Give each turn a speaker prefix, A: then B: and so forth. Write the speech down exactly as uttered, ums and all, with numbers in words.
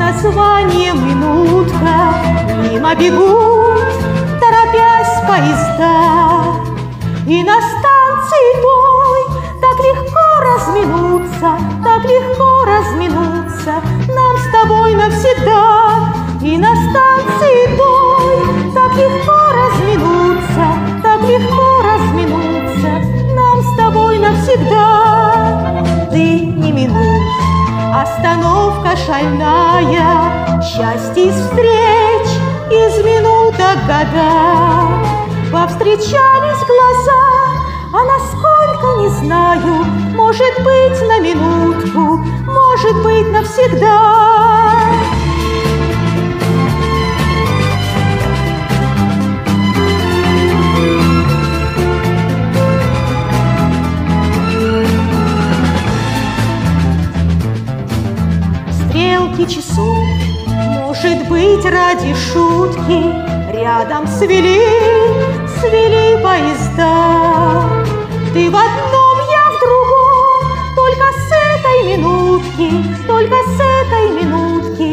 A: название минутка. Мимо бегут, торопясь, поезда, и на станции той так легко разминуться, так легко разминуться нам с тобой навсегда. И на станции той так легко разминуться, так легко разминуться нам с тобой навсегда. Ты не минуешь, остановка шальная, счастье из встреч, из минуток года. Повстречались глаза, а насколько не знаю, может быть на минутку, может быть навсегда. Стрелки часов, может быть, ради шутки, рядом свели, свели поезда. Ты в одном, я в другом, только с этой минутки, только с этой минутки